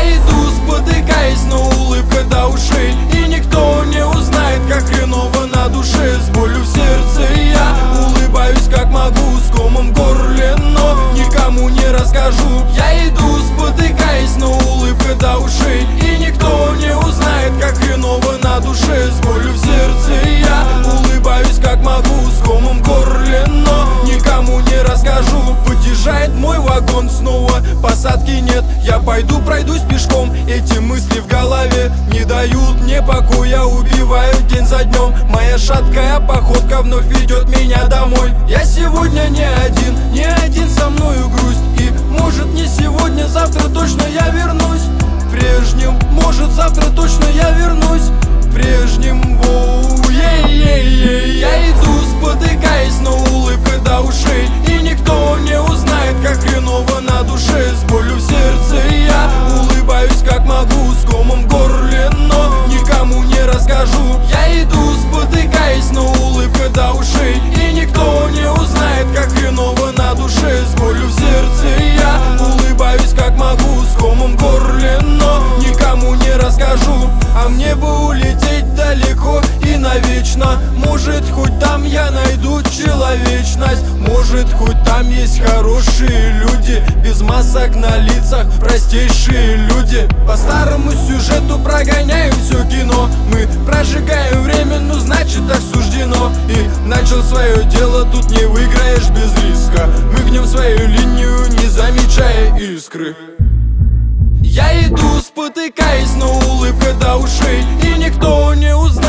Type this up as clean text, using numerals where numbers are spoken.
иду, спотыкаясь, но улыбка до ушей, и никто не узнает, как хреново на душе. С болью в сердце я улыбаюсь как могу, с комом в горле, но никому не расскажу. Я иду, спотыкаясь, но улыбка до ушей, и никто не узнает, как хреново на душе. С болью в сердце я улыбаюсь как могу, с комом в горле, но никому не расскажу. Подъезжает мой вагон снова, посадки нет. Я пойду пройдусь пешком, эти мысли в голове не дают мне покоя, убивают день за днем. Моя шаткая походка вновь ведет меня домой. Я сегодня не один со мною грусть. И может не сегодня, завтра точно я вернусь прежним. Может завтра точно я вернусь прежним. Я иду, спотыкаясь, но улыбка до ушей, и никто не узнает, как хреново на душе. С болью в сердце я улыбаюсь как могу, с комом в горле, но никому не расскажу. Я иду, спотыкаясь, но улыбка до ушей, и никто не узнает, как хреново на душе. С болью в сердце я улыбаюсь как могу, с комом в горле, но никому не расскажу. А мне бы улететь далеко и навечно. Может, хоть там я найду человечность. Может, хоть там есть хорошие люди, без масок на лицах, простейшие люди. По старому сюжету прогоняем все кино. Мы прожигаем время, ну значит так суждено. И начал свое дело, тут не выиграешь без риска. Мы гнем свою линию, не замечая искры. Я иду, спотыкаясь, но улыбка до ушей, и никто не узнает,